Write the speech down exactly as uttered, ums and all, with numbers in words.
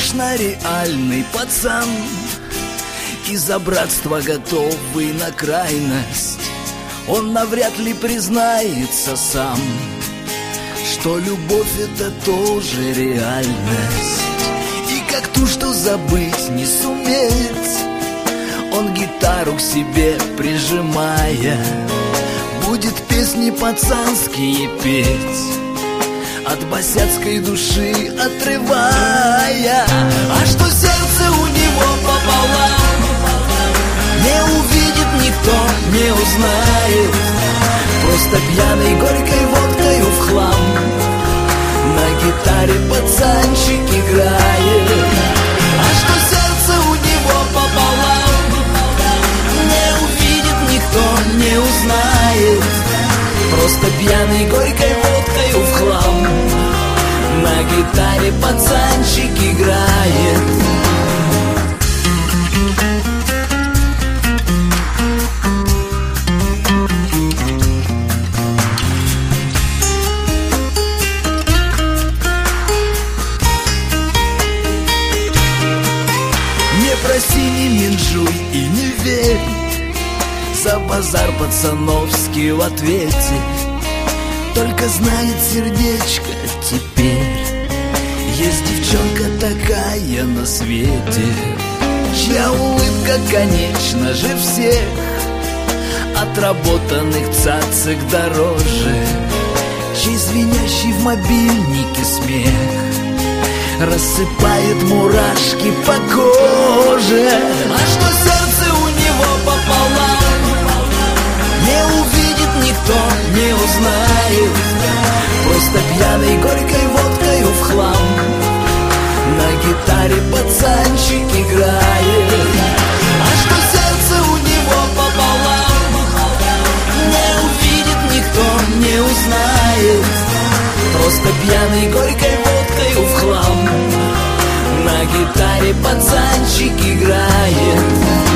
конечно, реальный пацан, и за братство готовый на крайность. Он навряд ли признается сам, что любовь — это тоже реальность. И как ту, что забыть не суметь, он гитару к себе прижимая будет песни пацанские петь, от босяцкой души отрывая. А что сердце у него пополам, не увидит никто, не узнает. Просто пьяный горькой водкою в хлам на гитаре пацанчик играет. А что сердце у него пополам, не увидит никто, не узнает. Просто пьяный горькой водкою в хлам на гитаре пацанчик играет. Не проси, не менжуй и не верь, за базар пацановский в ответе. Только знает сердечко теперь, есть девчонка такая на свете, чья улыбка, конечно же, всех отработанных цацик дороже, чей звенящий в мобильнике смех рассыпает мурашки по коже. А что сердце у него пополам, не увидит никто, не узнает. Просто пьяный горькой водкою в хлам на гитаре пацанчик играет. А что сердце у него пополам, не увидит никто, не узнает. Просто пьяный горькой водкою в хлам на гитаре пацанчик играет.